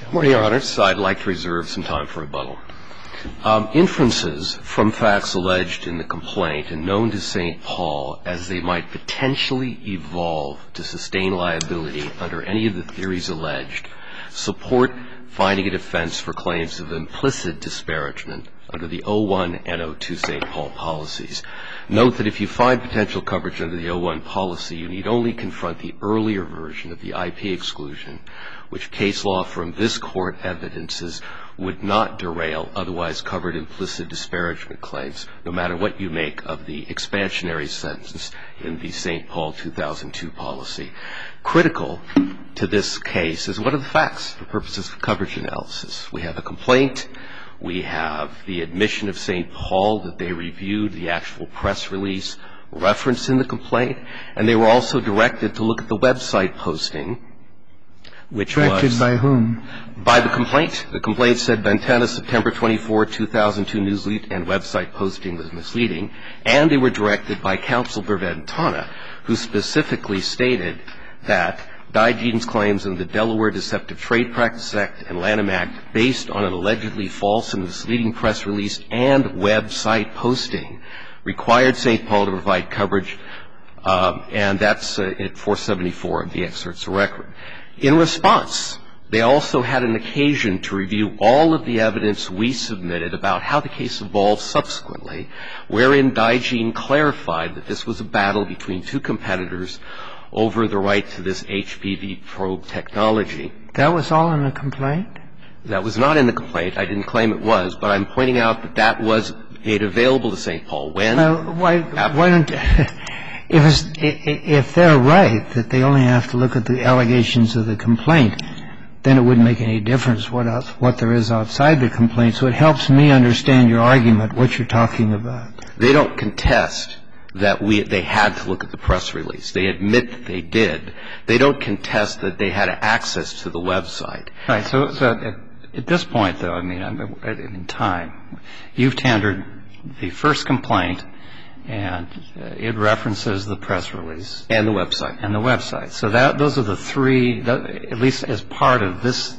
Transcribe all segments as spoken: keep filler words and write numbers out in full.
Good morning, Your Honors. I'd like to reserve some time for rebuttal. Um, inferences from facts alleged in the complaint and known to Saint Paul as they might potentially evolve to sustain liability under any of the theories alleged support finding a defense for claims of implicit disparagement under the oh one and oh two Saint Paul policies. Note that if you find potential coverage under the oh one policy, you need only confront the earlier version of the I P exclusion, which case law from this court evidences would not derail otherwise covered implicit disparagement claims, no matter what you make of the expansionary sentence in the Saint Paul two thousand two policy. Critical to this case is what are the facts for purposes of coverage analysis. We have a complaint. We have the admission of Saint Paul that they reviewed the actual press release referenced in the complaint, and they were also directed to look at the website posting, which was directed by whom? By the complaint. The complaint said Ventana September twenty-fourth, two thousand two newsletter and website posting was misleading, and they were directed by counsel for Ventana, who specifically stated that Digene's claims in the Delaware Deceptive Trade Practices Act and Lanham Act, based on an allegedly false and misleading press release and website posting, required Saint Paul to provide coverage, um, and that's uh, at four seventy-four of the excerpts of record. In response, they also had an occasion to review all of the evidence we submitted about how the case evolved subsequently, wherein Digene clarified that this was a battle between two competitors over the right to this H P V probe technology. That was all in the complaint? That was not in the complaint. I didn't claim it was, but I'm pointing out that that was made available to Saint Paul. When? Well, why, why don't, if, it's, if they're right that they only have to look at the allegations of the complaint, then it wouldn't make any difference what else, what there is outside the complaint. So it helps me understand your argument, what you're talking about. They don't contest that we they had to look at the press release. They admit that they did. They don't contest that they had access to the website. Right. So, so at, at this point, though, I mean, in time, you've tendered the first complaint, and it references the press release and the website and the website. So that those are the three, at least as part of this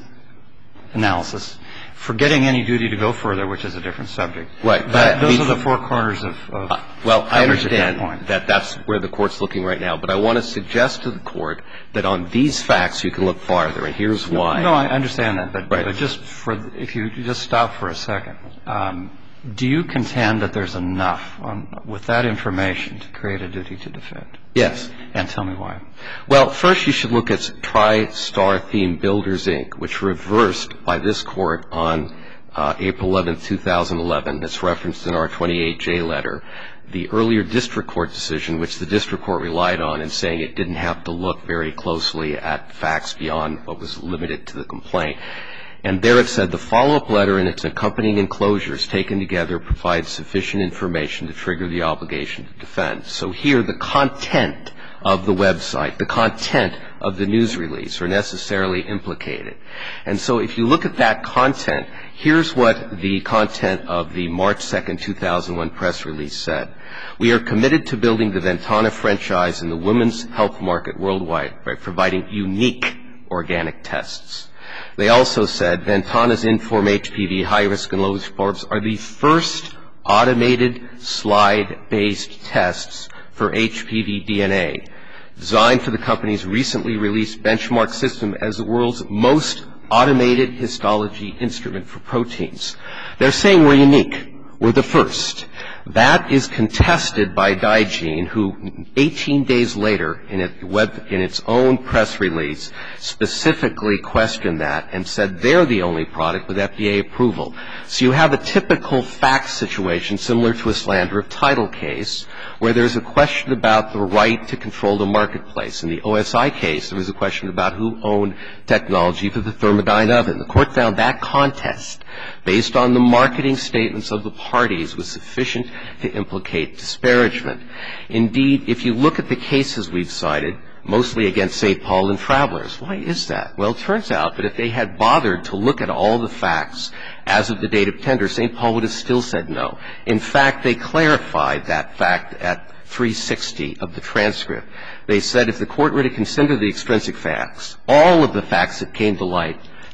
analysis. Forgetting any duty to go further, which is a different subject. Right. But those are the four corners of, of uh, well, I understand that, that that's where the Court's looking right now. But I want to suggest to the Court that on these facts you can look farther, and here's why. No, no I understand that. But, right. but just for, if you just stop for a second, um, do you contend that there's enough on, with that information to create a duty to defend? Yes. And tell me why. Well, first you should look at TriStar Theme Builders, Incorporated, which reversed by this Court on uh, April eleventh, two thousand eleven. It's referenced in our twenty-eight J letter. The earlier district court decision, which the district court relied on in saying it didn't have to look very closely at facts beyond what was limited to the complaint. And there it said the follow-up letter and its accompanying enclosures taken together provide sufficient information to trigger the obligation to defend. So here the content of the website, the content of the news release are necessarily implicated. And so if you look at that content, here's what the content of the March second, two thousand one press release said. We are committed to building the Ventana franchise in the women's health market worldwide by providing unique organic tests. They also said Ventana's Inform H P V high-risk and low-risk probes are the first automated slide-based tests for H P V D N A, designed for the company's recently released benchmark system as the world's most automated histology instrument for proteins. They're saying we're unique. We're the first. That is contested by Digene, who eighteen days later in, it web, in its own press release specifically questioned that and said they're the only product with F D A approval. So you have a typical fact situation similar to a slander of title case where there's a question about the right to control the marketplace. In the O S I case, there was a question about who owned technology for the Thermodyne oven. The Court found that contest, based on the marketing statements of the parties, was sufficient to implicate disparagement. Indeed, if you look at the cases we've cited, mostly against Saint Paul and Travelers, why is that? Well, it turns out that if they had bothered to look at all the facts as of the date of tender, Saint Paul would have still said no. In fact, they clarified that fact at three sixty of the transcript. They said if the Court were to consider the extrinsic facts, all of the facts that came to light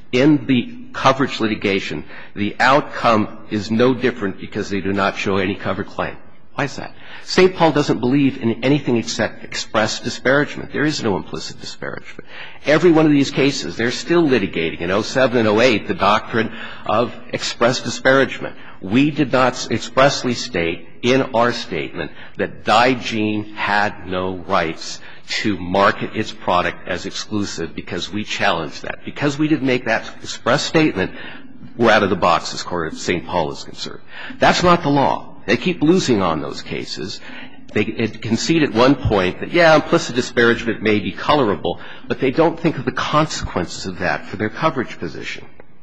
in the coverage litigation, the outcome is no different because they do not show any covered claim. Why is that? Saint Paul doesn't believe in anything except express disparagement. There is no implicit disparagement. Every one of these cases, they're still litigating in oh seven and oh eight the doctrine of express disparagement. We did not expressly state in our statement that Digene had no rights to market its product as exclusive because we challenged that. Because we didn't make that express statement, we're out of the box as far as Saint Paul is concerned. That's not the law. They keep losing on those cases. They concede at one point that, yeah, implicit disparagement may be colorable, but they don't think of the consequences of that for their coverage position.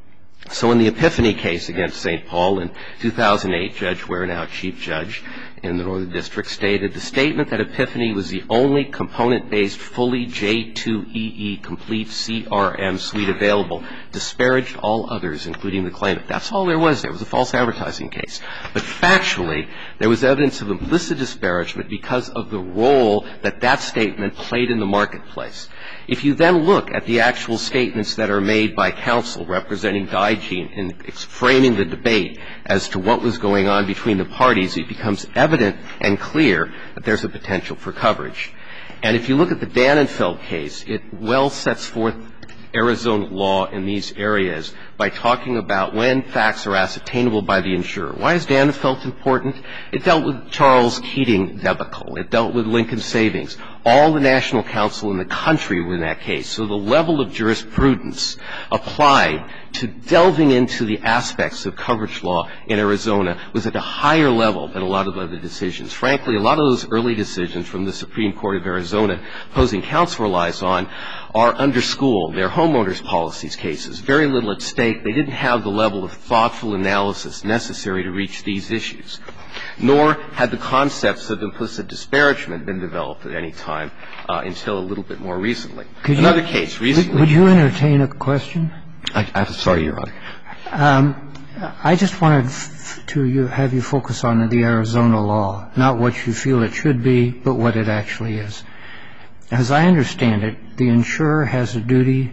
So in the Epiphany case against Saint Paul in two thousand eight, Judge Ware, now Chief Judge in the Northern District, stated the statement that Epiphany was the only component-based, fully J two E E complete C R M suite available disparaged all others, including the claimant. That's all there was there. It was a false advertising case. But factually, there was evidence of implicit disparagement because of the role that that statement played in the marketplace. If you then look at the actual statements that are made by counsel representing Digene in framing the debate as to what was going on between the parties, it becomes evident and clear that there's a potential for coverage. And if you look at the Dannenfeld case, it well sets forth Arizona law in these areas by talking about when facts are ascertainable by the insurer. Why is Dannenfeld important? It dealt with Charles Keating debacle. It dealt with Lincoln Savings. All the national counsel in the country were in that case. So the level of jurisprudence applied to delving into the aspects of coverage law in Arizona was at a higher level than a lot of other decisions. Frankly, a lot of those early decisions from the Supreme Court of Arizona opposing counsel relies on are underschooled. They're homeowners' policies cases, very little at stake. They didn't have the level of thoughtful analysis necessary to reach these issues. Nor had the concepts of implicit disparagement been developed at any time uh, until a little bit more recently. Could Another you, case recently. Would you entertain a question? I, I'm sorry, Your Honor. Um, I just wanted to you, have you focus on the Arizona law, not what you feel it should be, but what it actually is. As I understand it, the insurer has a duty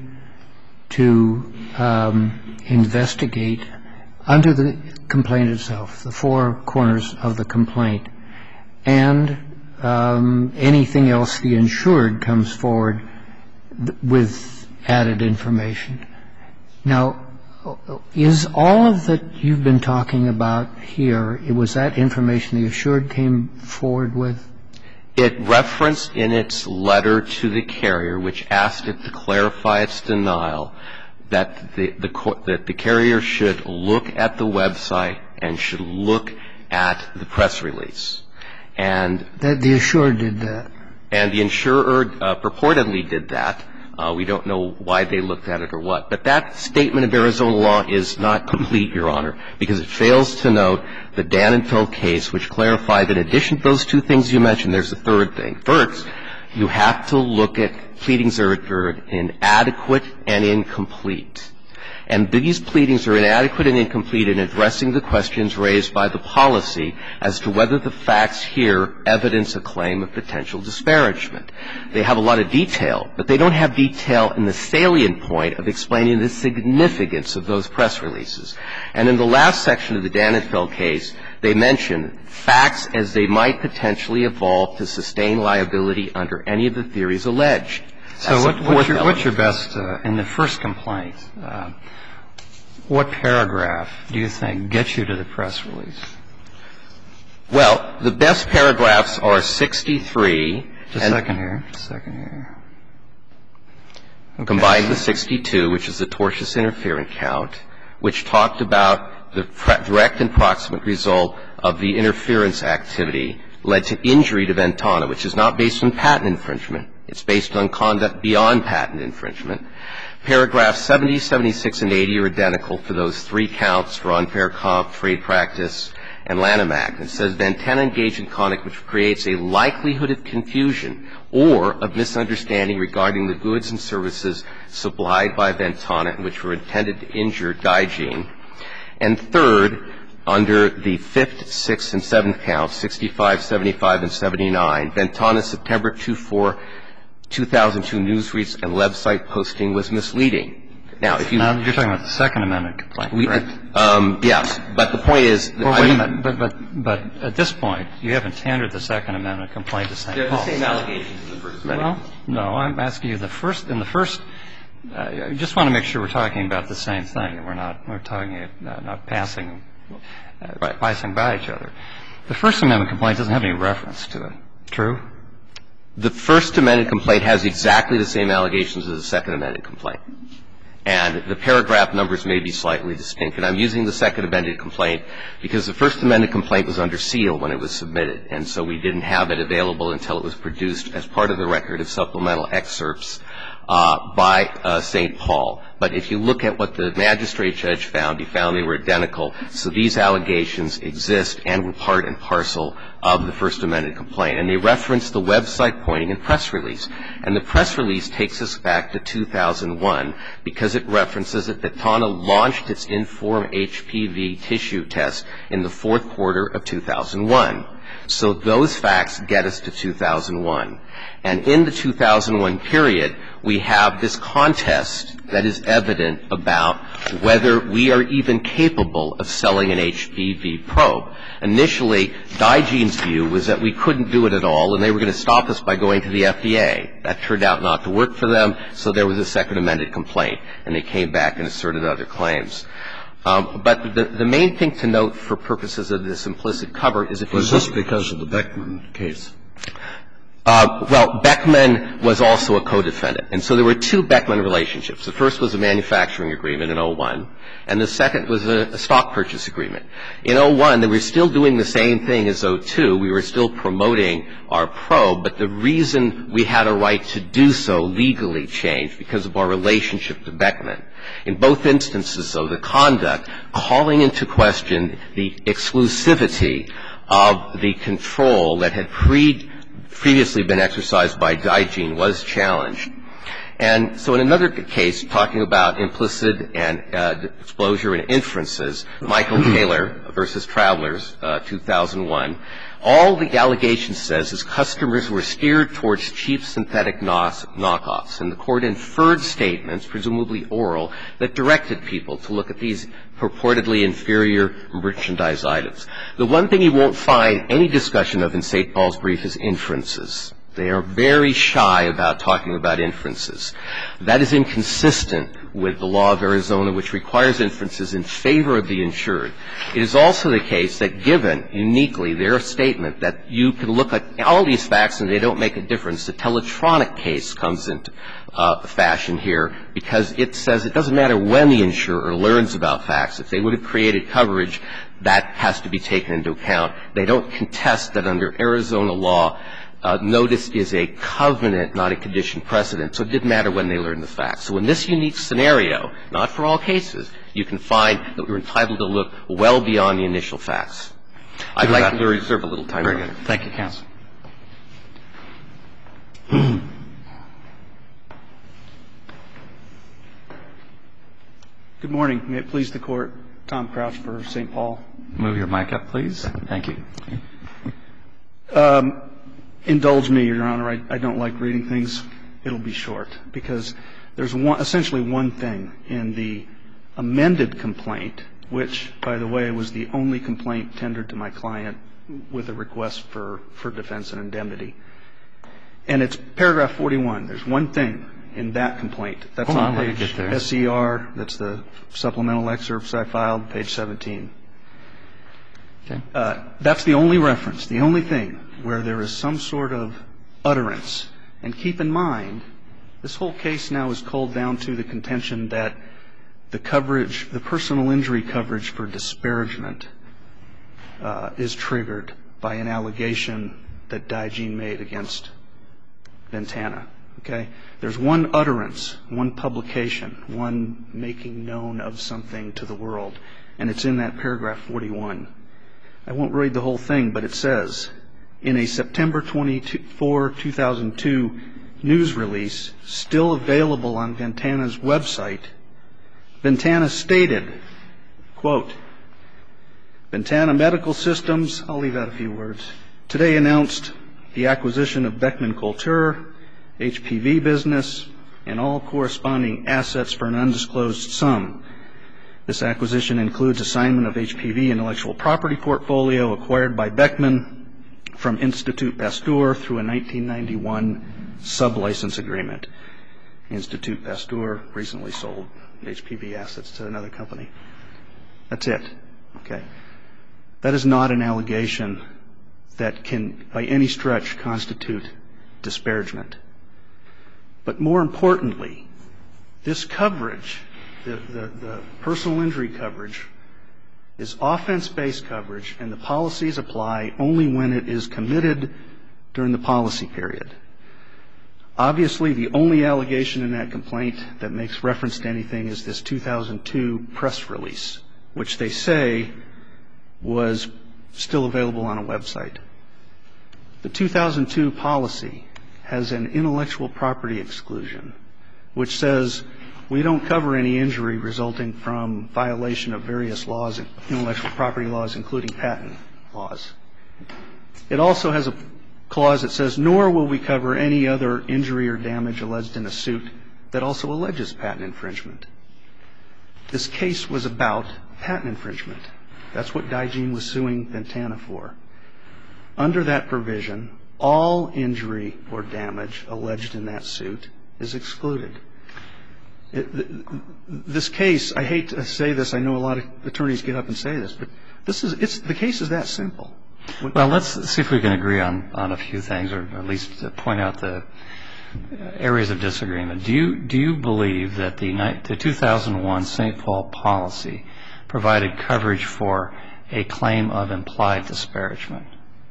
to um, investigate under the complaint itself, the four corners of the complaint, and um, anything else the insured comes forward th- with added information. Now, is all of that you've been talking about here, was that information the insured came forward with? It referenced in its letter to the carrier, which asked it to clarify its denial, that the, the, that the carrier should look at the website and should look at the press release. And that the insured did that. And the insurer uh, purportedly did that. Uh, we don't know why they looked at it or what. But that statement of Arizona law is not complete, Your Honor, because it fails to note the Dannenfeld case, which clarified that in addition to those two things you mentioned, there's a third thing. First, you have to look at pleadings that are inadequate and incomplete. And these pleadings are inadequate and incomplete in addressing the questions raised by the policy as to whether the facts here evidence a claim of potential disparagement. They have a lot of detail, but they don't have detail in the salient point of explaining the significance of those press releases. And in the last section of the Dannenfeld case, they mention facts as they might potentially evolve to sustain liability under any of the theories alleged. So what, what's, your, what's your best, uh, in the first complaint, uh, what paragraph do you think gets you to the press release? Well, the best paragraphs are sixty-three. Just a second here. Just a second here. Okay. Combined with sixty-two, which is the tortious interference count, which talked about the direct and proximate result of the interference activity led to injury to Ventana, which is not based on patent infringement. It's based on conduct beyond patent infringement. Paragraphs seventy, seventy-six, and eighty are identical for those three counts for unfair comp, trade practice, and Lanham Act. It says Ventana engaged in conduct which creates a likelihood of confusion or of misunderstanding regarding the goods and services supplied by Ventana and which were intended to injure Digene. And third, under the fifth, sixth, and seventh counts, sixty-five, seventy-five, and seventy-nine, Ventana's September twenty-fourth, two thousand two news reads and website posting was misleading. Now, if you now you're talking about the Second Amendment complaint, we, correct? Um, yes, but the point is, well, I wait mean, a minute, but, but but at this point, you haven't tendered the Second Amendment complaint to Saint Paul. They're the same allegations as the First Amendment. Well, no, I'm asking you the first. In the first, uh, I just want to make sure we're talking about the same thing, and we're not we're talking uh, not passing uh, right. passing by each other. The First Amendment complaint doesn't have any reference to it. True? The First Amendment complaint has exactly the same allegations as the Second Amendment complaint. And the paragraph numbers may be slightly distinct. And I'm using the Second Amendment complaint because the First Amendment complaint was under seal when it was submitted. And so we didn't have it available until it was produced as part of the record of supplemental excerpts uh, by uh, Saint Paul. But if you look at what the magistrate judge found, he found they were identical. So these allegations exist and were part and parcel of the First Amendment complaint. And they reference the website pointing and press release. And the press release takes us back to two thousand one because it references that Ventana launched its Inform H P V tissue test in the fourth quarter of two thousand one. So those facts get us to two thousand one. And in the two thousand one period, we have this contest that is evident about whether we are even capable of selling an H P V probe. Initially, Digene's view was that we couldn't do it at all, and they were going to stop us by going to the F D A. That turned out not to work for them, so there was a Second Amendment complaint, and they came back and asserted other claims. Um, but the, the main thing to note for purposes of this implicit cover is if you was this because of the Beckman case? Uh, well, Beckman was also a co-defendant. And so there were two Beckman relationships. The first was a manufacturing agreement in oh one, and the second was a, a stock purchase agreement. In oh one, they were still doing the same thing as oh two. We were still promoting our probe, but the reason we had a right to do so legally changed because of our relationship to Beckman. In both instances, though, the conduct calling into question the exclusivity of the control that had pre- previously been exercised by Digene was challenged. And so in another case, talking about implicit and uh, disclosure and inferences, Michael Taylor versus Travelers, uh, two thousand one, all the allegation says is customers were steered towards cheap synthetic knockoffs, and the court inferred statements, presumably oral, that directed people to look at these purportedly inferior merchandise items. The one thing you won't find any discussion of in Saint Paul's brief is inferences. They are very shy about talking about inferences. That is inconsistent with the law of Arizona, which requires inferences in favor of the insured. It is also the case that given uniquely their statement that you can look at all these facts and they don't make a difference, the Teletronic case comes into uh, fashion here because it says it doesn't matter when the insurer learns about facts. If they would have created coverage, that has to be taken into account. They don't contest that under Arizona law, Uh, notice is a covenant, not a condition precedent. So it didn't matter when they learned the facts. So in this unique scenario, not for all cases, you can find that we're entitled to look well beyond the initial facts. I'd like to reserve a little time. Very good. Thank you, counsel. Good morning. May it please the Court. Tom Crouch for Saint Paul. Move your mic up, please. Thank you. Um, Indulge me, Your Honor. I, I don't like reading things. It'll be short because there's one, essentially one thing in the amended complaint, which, by the way, was the only complaint tendered to my client with a request for, for defense and indemnity. And it's paragraph forty-one. There's one thing in that complaint. That's Hold on, on page S E R. That's the supplemental excerpts I filed, page seventeen. Okay. Uh, that's the only reference, the only thing where there is some sort of utterance. And keep in mind, this whole case now is culled down to the contention that the coverage, the personal injury coverage for disparagement uh, is triggered by an allegation that Digene made against Ventana. Okay? There's one utterance, one publication, one making known of something to the world, and it's in that paragraph forty-one. I won't read the whole thing, but it says, in a September twenty-fourth, two thousand two news release still available on Ventana's website, Ventana stated, quote, Ventana Medical Systems, I'll leave out a few words, today announced the acquisition of Beckman Coulter, H P V business, and all corresponding assets for an undisclosed sum. This acquisition includes assignment of H P V intellectual property portfolio acquired by Beckman from Institut Pasteur through a nineteen ninety-one sublicense agreement. Institut Pasteur recently sold H P V assets to another company. That's it. Okay. That is not an allegation that can, by any stretch, constitute disparagement. But more importantly, this coverage, the, the, the personal injury coverage, is offense-based coverage, and the policies apply only when it is committed during the policy period. Obviously, the only allegation in that complaint that makes reference to anything is this two thousand two press release, which they say was still available on a website. The two thousand two policy has an intellectual property exclusion, which says we don't cover any injury resulting from violation of various laws, intellectual property laws, including patent laws. It also has a clause that says, nor will we cover any other injury or damage alleged in a suit that also alleges patent infringement. This case was about patent infringement. That's what Digene was suing Ventana for. Under that provision, all injury or damage alleged in that suit is excluded. It, this case, I hate to say this, I know a lot of attorneys get up and say this, but this is, it's, the case is that simple. Well, let's see if we can agree on, on a few things, or at least point out the areas of disagreement. Do you, do you believe that the, the two thousand one Saint Paul policy provided coverage for a claim of implied disparagement?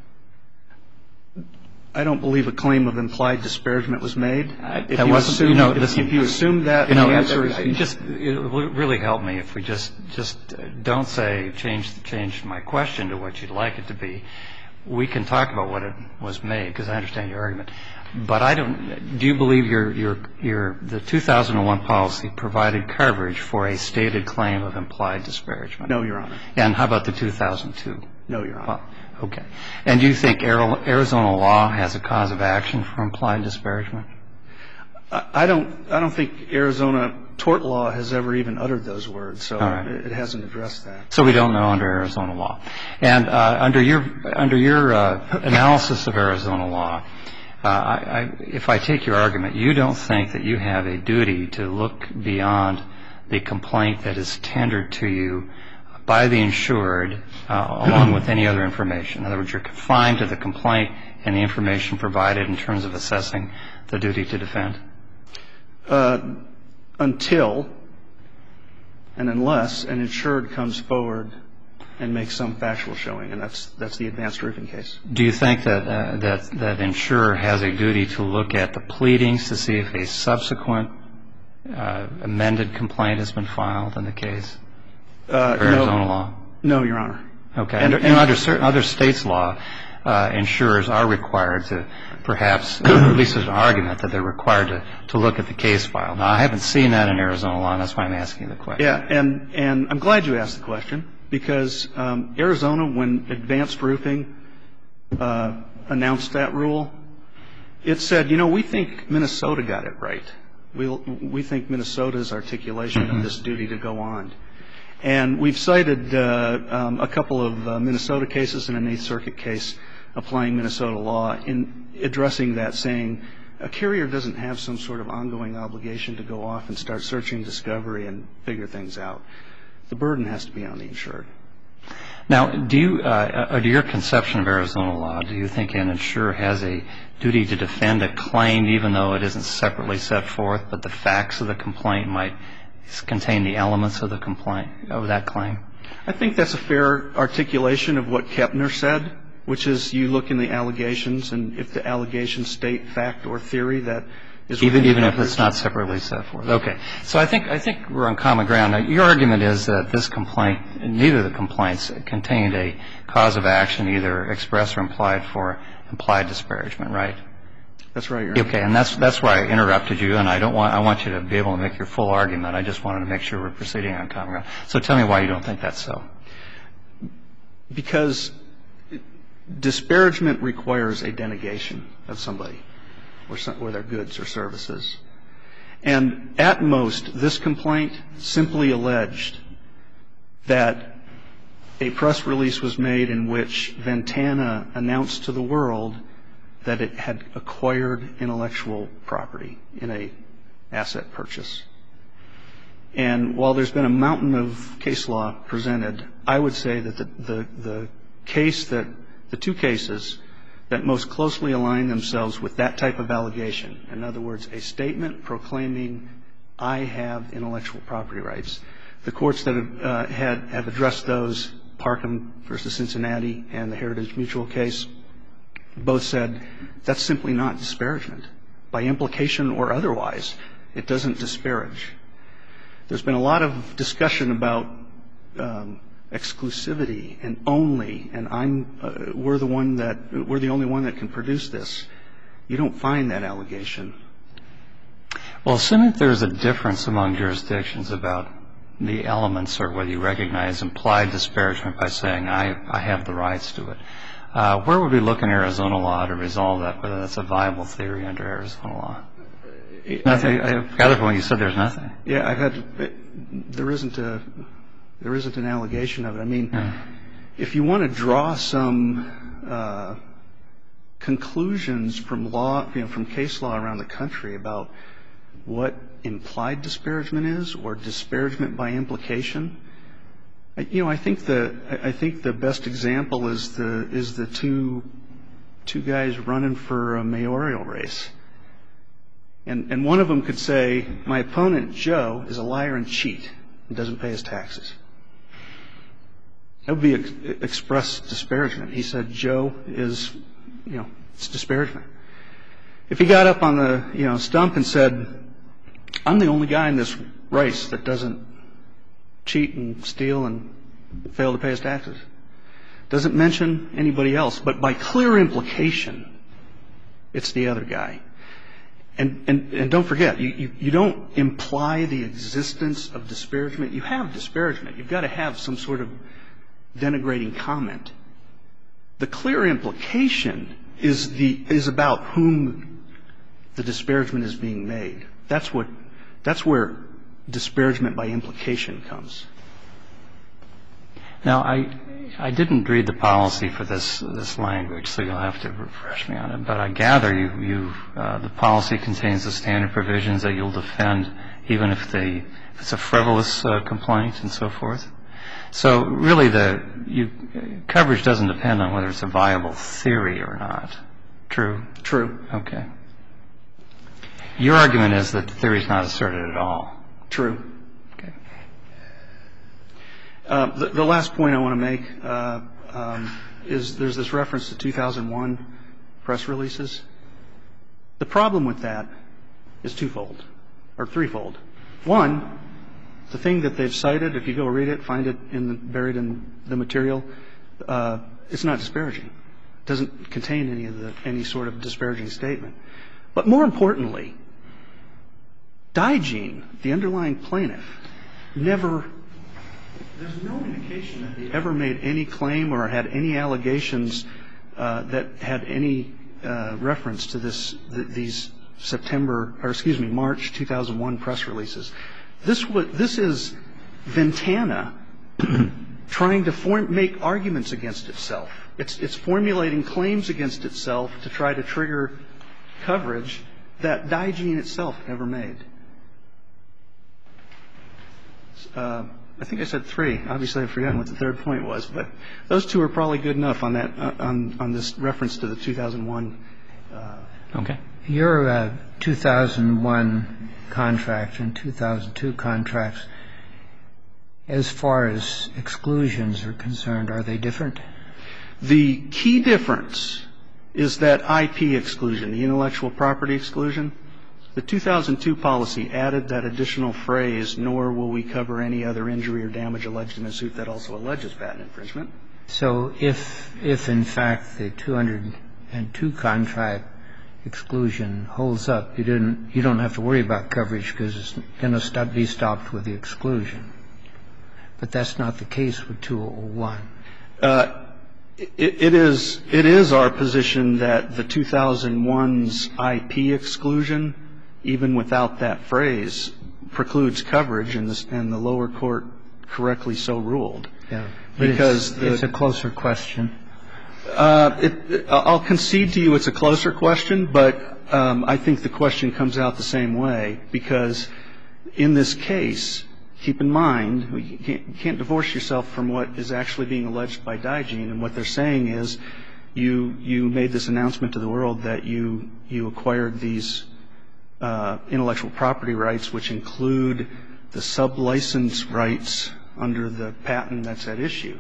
I don't believe a claim of implied disparagement was made. If that you wasn't, assume, you know, if, listen, if you assume that, you know, the answer is it just it would really help me if we just just don't say change change my question to what you'd like it to be. We can talk about what it was made, because I understand your argument. But I don't. Do you believe your your your the two thousand one policy provided coverage for a stated claim of implied disparagement? No, Your Honor. And how about the two thousand two? No, Your Honor. Okay. And do you think Arizona law has a cause of action for implied disparagement? I don't. I don't think Arizona tort law has ever even uttered those words, so right. it hasn't addressed that. So we don't know under Arizona law. And uh, under your under your uh, analysis of Arizona law, uh, I, I, if I take your argument, you don't think that you have a duty to look beyond the complaint that is tendered to you by the insured, uh, along with any other information. In other words, you're confined to the complaint and the information provided in terms of assessing the duty to defend? Uh, until and unless an insured comes forward and makes some factual showing, and that's that's the advanced roofing case. Do you think that uh, that that insurer has a duty to look at the pleadings to see if a subsequent uh, amended complaint has been filed in the case? Uh, Arizona no, law? No, Your Honor. Okay. And, and, and under certain other states' law, uh, insurers are required to perhaps, or at least there's an argument that they're required to, to look at the case file. Now, I haven't seen that in Arizona law, and that's why I'm asking the question. Yeah, and, and I'm glad you asked the question, because um, Arizona, when advanced roofing uh, announced that rule, it said, you know, we think Minnesota got it right. We'll, we think Minnesota's articulation mm-hmm. of this duty to go on. And we've cited uh, um, a couple of uh, Minnesota cases and an Eighth Circuit case applying Minnesota law in addressing that, saying a carrier doesn't have some sort of ongoing obligation to go off and start searching discovery and figure things out. The burden has to be on the insured. Now, do you, uh, under your conception of Arizona law, do you think an insurer has a duty to defend a claim even though it isn't separately set forth, but the facts of the complaint might contain the elements of the complaint, of that claim? I think that's a fair articulation of what Kepner said, which is you look in the allegations, and if the allegations state fact or theory that is even even if it's not separately set forth. Okay. So I think I think we're on common ground. Now, your argument is that this complaint, neither of the complaints contained a cause of action, either express or implied, for implied disparagement, right? That's right, Your Honor. Okay, and that's that's why I interrupted you, and I don't want I want you to be able to make your full argument. I just wanted to make sure we're proceeding on common ground. So tell me why you don't think that's so. Because disparagement requires a denegation of somebody or, some, or their goods or services. And at most, this complaint simply alleged that a press release was made in which Ventana announced to the world that it had acquired intellectual property in a asset purchase. And while there's been a mountain of case law presented, I would say that the, the, the case that, the two cases that most closely align themselves with that type of allegation, in other words, a statement proclaiming I have intellectual property rights, the courts that have, uh, had, have addressed those, Parkham versus Cincinnati and the Heritage Mutual case, both said that's simply not disparagement. By implication or otherwise, it doesn't disparage. There's been a lot of discussion about um, exclusivity and only, and I'm uh, we're the one that we're the only one that can produce this. You don't find that allegation. Well, assuming there's a difference among jurisdictions about the elements or whether you recognize implied disparagement by saying I, I have the rights to it, uh, where would we look in Arizona law to resolve that, whether that's a viable theory under Arizona law? Nothing. I gather from what you said there's nothing. Yeah, I've had to, there isn't a there isn't an allegation of it. I mean, yeah. If you want to draw some uh, conclusions from law, you know, from case law around the country about what implied disparagement is or disparagement by implication, you know, I think the I think the best example is the is the two two guys running for a mayoral race. And, and one of them could say, my opponent, Joe, is a liar and cheat and doesn't pay his taxes. That would be ex- express disparagement. He said Joe is, you know, it's disparagement. If he got up on the, you know, stump and said, I'm the only guy in this race that doesn't cheat and steal and fail to pay his taxes, doesn't mention anybody else, but by clear implication, it's the other guy. And, and, and don't forget, you, you, you don't imply the existence of disparagement. You have disparagement. You've got to have some sort of denigrating comment. The clear implication is the is about whom the disparagement is being made. That's what that's where disparagement by implication comes. Now, I I didn't read the policy for this this language, so you'll have to refresh me on it. But I gather you you uh, the policy contains the standard provisions that you'll defend, even if they if it's a frivolous uh, complaint and so forth. So really, the you, coverage doesn't depend on whether it's a viable theory or not. True. True. Okay. Your argument is that the theory is not asserted at all. True. Uh, the, the last point I want to make uh, um, is there's this reference to two thousand one press releases. The problem with that is twofold, or threefold. One, the thing that they've cited, if you go read it, find it in the, buried in the material, uh, it's not disparaging. It doesn't contain any of the any sort of disparaging statement. But more importantly, Digene, the underlying plaintiff, never. There's no indication that they ever made any claim or had any allegations uh, that had any uh, reference to this, th- these September, or excuse me, March two thousand one press releases. This was, this is Ventana trying to form, make arguments against itself. It's, it's formulating claims against itself to try to trigger coverage that Digene itself never made. Uh, I think I said three. Obviously, I've forgotten what the third point was, but those two are probably good enough on that uh, on on this reference to the two thousand one. Uh, okay. Your uh, two thousand one contract and two thousand two contracts, as far as exclusions are concerned, are they different? The key difference is that I P exclusion, the intellectual property exclusion. The two thousand two policy added that additional phrase, nor will we cover any other injury or damage alleged in a suit that also alleges patent infringement. So if, if in fact, the two thousand two contract exclusion holds up, you didn't, you don't have to worry about coverage because it's going to stop, be stopped with the exclusion. But that's not the case with two oh one. Uh, it, it is, it is our position that the two thousand one's I P exclusion even without that phrase, precludes coverage, and the, and the lower court correctly so ruled. Yeah. Because it's, the, it's a closer question. Uh, it, I'll concede to you it's a closer question, but um, I think the question comes out the same way, because in this case, keep in mind, you can't, you can't divorce yourself from what is actually being alleged by Digene, and what they're saying is you you made this announcement to the world that you you acquired these uh, intellectual property rights, which include the sub-license rights under the patent that's at issue.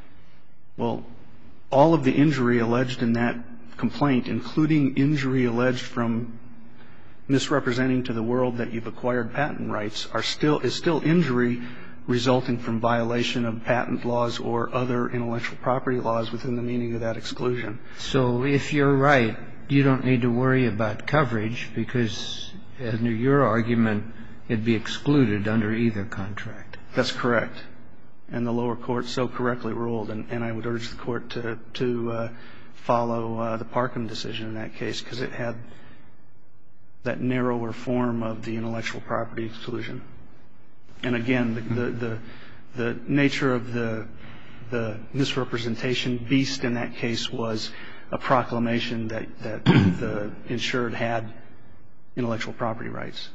Well, all of the injury alleged in that complaint, including injury alleged from misrepresenting to the world that you've acquired patent rights, are still is still injury resulting from violation of patent laws or other intellectual property laws within the meaning of that exclusion. So if you're right, you don't need to worry about coverage, because under your argument, it'd be excluded under either contract. That's correct. And the lower court so correctly ruled, and, and I would urge the court to, to uh, follow uh, the Parkham decision in that case, because it had that narrower form of the intellectual property exclusion. And again, the, the, the, the nature of the, the misrepresentation beast in that case was a proclamation that, that the insured had intellectual property rights.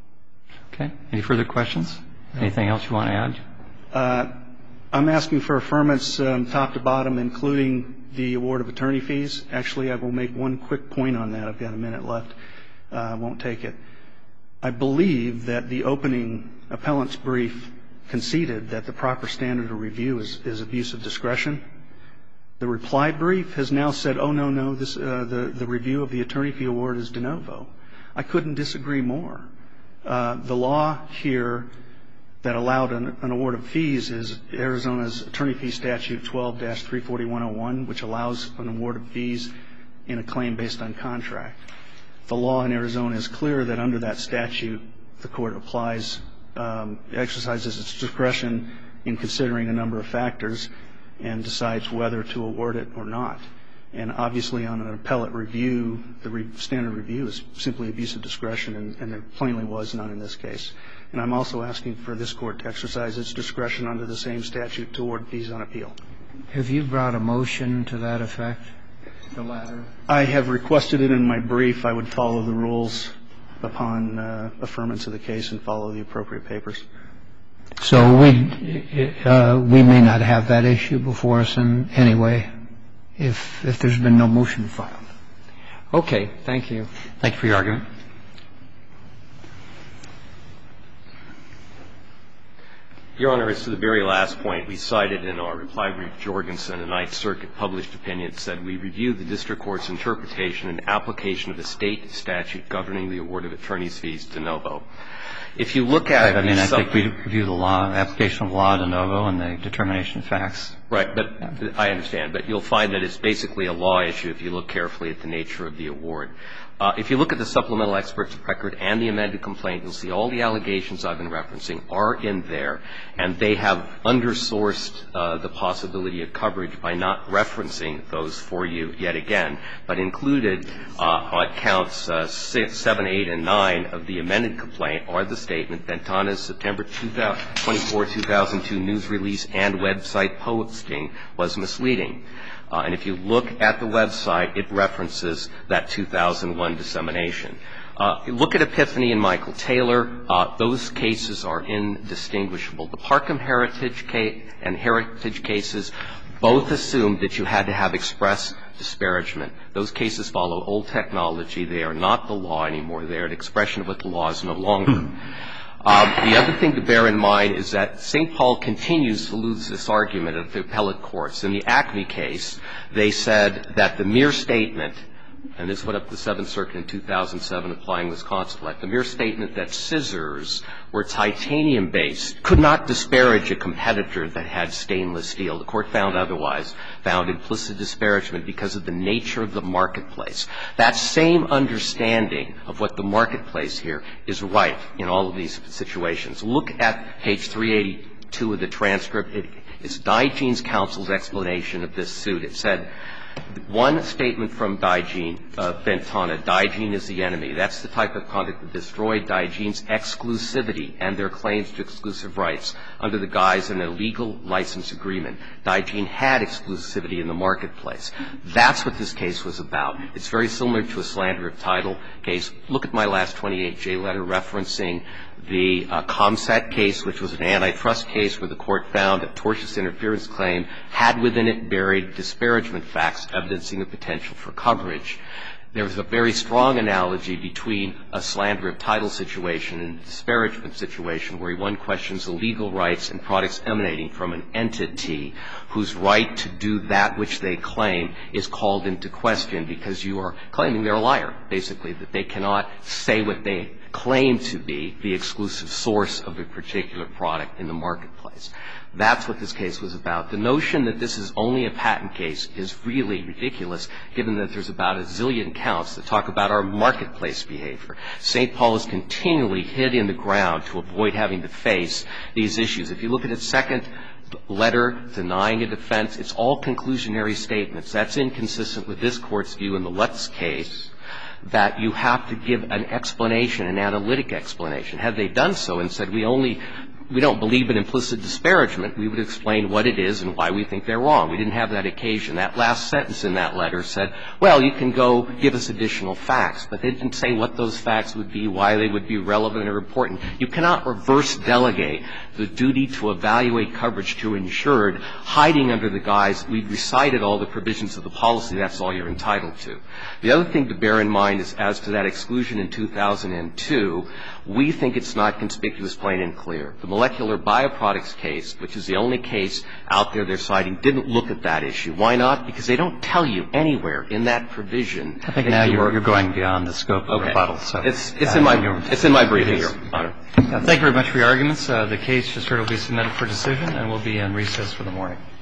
Okay. Any further questions? No. Anything else you want to add? Uh, I'm asking for affirmance um, top to bottom, including the award of attorney fees. Actually, I will make one quick point on that. I've got a minute left. Uh, I won't take it. I believe that the opening appellant's brief conceded that the proper standard of review is, is abuse of discretion. The reply brief has now said, oh, no, no, this, uh, the, the review of the attorney fee award is de novo. I couldn't disagree more. Uh, the law here that allowed an, an award of fees is Arizona's attorney fee statute twelve dash three forty-one oh one, which allows an award of fees in a claim based on contract. The law in Arizona is clear that under that statute, the court applies, um, exercises its discretion in considering a number of factors and decides whether to award it or not. And obviously, on an appellate review, the re- standard review is simply abuse of discretion, and, and there plainly was none in this case. And I'm also asking for this court to exercise its discretion under the same statute to award fees on appeal. Have you brought a motion to that effect? The latter? I have requested it in my brief. I would follow the rules upon uh, affirmance of the case and follow the appropriate papers. So we uh, we may not have that issue before us in any way if if there's been no motion filed. Okay. Thank you. Thank you for your argument. Your Honor, as to the very last point, we cited in our reply brief Jorgensen, a Ninth Circuit published opinion, said we reviewed the district court's interpretation and application of the state statute governing the award of attorney's fees de novo. If you look at right, I mean, I think we review the law, application of law de novo and the determination of facts. Right, but yeah. I understand. But you'll find that it's basically a law issue if you look carefully at the nature of the award. Uh, if you look at the supplemental experts record and the amended complaint, you'll see all the allegations I've been referencing are in there, and they have undersourced uh, the possibility of coverage by not referencing those for you yet again, but included uh, on counts uh, six, seven, eight, and nine of the amended complaint are the statement Ventana's September twenty-fourth, two thousand two news release and website posting was misleading. Uh, and if you look at the website, it references that two thousand one dissemination. Uh, look at Epiphany and Michael Taylor. Uh, those cases are indistinguishable. The Parkham Heritage case and Heritage cases both assumed that you had to have express disparagement. Those cases follow old technology. They are not the law anymore. They are an expression of what the law is no longer. Um, the other thing to bear in mind is that Saint Paul continues to lose this argument at the appellate courts. In the Acme case, they said that the mere statement, and this went up to the Seventh Circuit in two thousand seven applying Wisconsin law, the mere statement that scissors were titanium-based could not disparage a competitor that had stainless steel. The court found otherwise, found implicit disparagement because of the nature of the marketplace. That same understanding of what the marketplace here is right in all of these situations. Look at page three eighty, two of the transcript. It, it's Digeen's counsel's explanation of this suit. It said, one statement from Digeen, uh, Ventana, Digeen is the enemy. That's the type of conduct that destroyed Digeen's exclusivity and their claims to exclusive rights under the guise of an illegal license agreement. Digeen had exclusivity in the marketplace. That's what this case was about. It's very similar to a slander of title case. Look at my last twenty-eight J letter referencing the uh, Comset case, which was an antitrust case where the court found a tortious interference claim had within it buried disparagement facts evidencing a potential for coverage. There was a very strong analogy between a slander of title situation and a disparagement situation where one questions the legal rights and products emanating from an entity whose right to do that which they claim is called into question because you are claiming they're a liar, basically, that they cannot say what they claim to be the exclusive source of a particular product in the marketplace. That's what this case was about. The notion that this is only a patent case is really ridiculous, given that there's about a zillion counts that talk about our marketplace behavior. Saint Paul is continually hid in the ground to avoid having to face these issues. If you look at its second letter denying a defense, it's all conclusionary statements. That's inconsistent with this Court's view in the Lutz case, that you have to give an explanation, an analytic explanation. Had they done so and said we only we don't believe in implicit disparagement, we would explain what it is and why we think they're wrong. We didn't have that occasion. That last sentence in that letter said, well, you can go give us additional facts, but they didn't say what those facts would be, why they would be relevant or important. You cannot reverse delegate the duty to evaluate coverage to insured, hiding under the guise we've recited all the provisions of the policy, that's all you're entitled to. The other thing to bear in mind is as to that exclusion in two thousand two, we think it's not conspicuous, plain and clear. The molecular bioproducts case, which is the only case out there they're citing, didn't look at that issue. Why not? Because they don't tell you anywhere in that provision. I think now you're, you're going beyond the scope of okay. rebuttal. So it's, it's, in my, it's in my briefing, Your Honor. Uh, thank you very much for your arguments. Uh, the case just heard will be submitted for decision and will be in recess for the morning.